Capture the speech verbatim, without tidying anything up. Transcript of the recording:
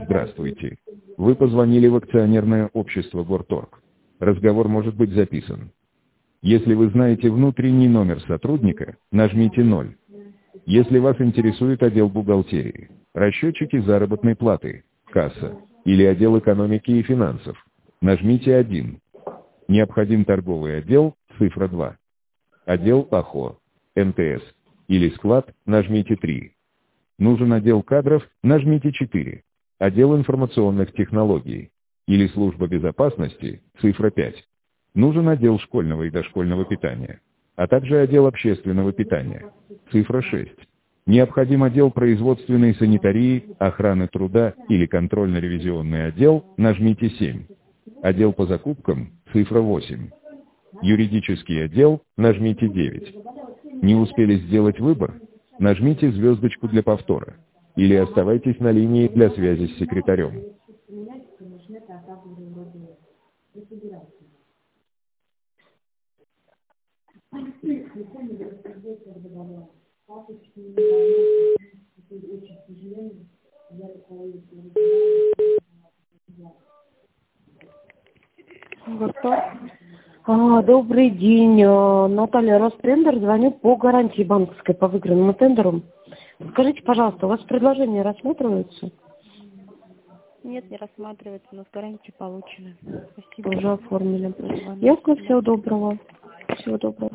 Здравствуйте. Вы позвонили в акционерное общество Горторг. Разговор может быть записан. Если вы знаете внутренний номер сотрудника, нажмите ноль. Если вас интересует отдел бухгалтерии, расчетчики заработной платы, касса или отдел экономики и финансов, нажмите один. Необходим торговый отдел, цифра два. Отдел АХО, эн тэ эс или склад, нажмите три. Нужен отдел кадров, нажмите четыре. Отдел информационных технологий или служба безопасности, цифра пять. Нужен отдел школьного и дошкольного питания, а также отдел общественного питания, цифра шесть. Необходим отдел производственной санитарии, охраны труда или контрольно-ревизионный отдел, нажмите семь. Отдел по закупкам, цифра восемь. Юридический отдел, нажмите девять. Не успели сделать выбор? Нажмите звездочку для повтора. Или оставайтесь на линии для связи с секретарем. А, добрый день, а, Наталья, Ростендер, звоню по гарантии банковской по выигранному тендеру. Скажите, пожалуйста, у вас предложения рассматриваются? Нет, не рассматривается, но с гарантией получено. Спасибо. Уже оформили. Ясно, всего доброго. Всего доброго.